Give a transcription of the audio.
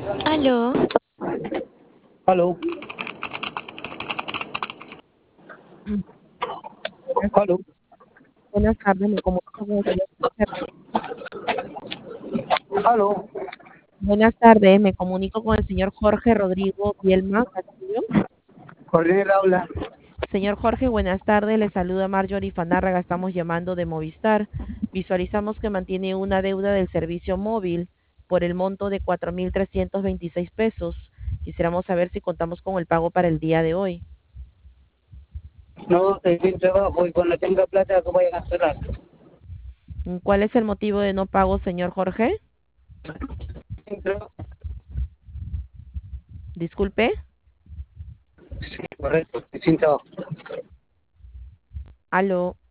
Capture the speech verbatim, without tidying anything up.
Aló, Aló, Buenas, aló, buenas tardes, me comunico con el señor Jorge. aló. Buenas tardes, me comunico con el señor Jorge Rodrigo Bielma Castillo. Jorge habla. Señor Jorge, buenas tardes, le saluda Marjorie Fanárraga, estamos llamando de Movistar. Visualizamos que mantiene una deuda del servicio móvil por el monto de cuatro mil trescientos veintiséis pesos. Quisiéramos saber si contamos con el pago para el día de hoy. No, estoy sin trabajo y cuando tenga plata que voy a cancelar. ¿Cuál es el motivo de no pago, señor Jorge? Sin trabajo. Disculpe. Sí, correcto, estoy sin trabajo. Aló.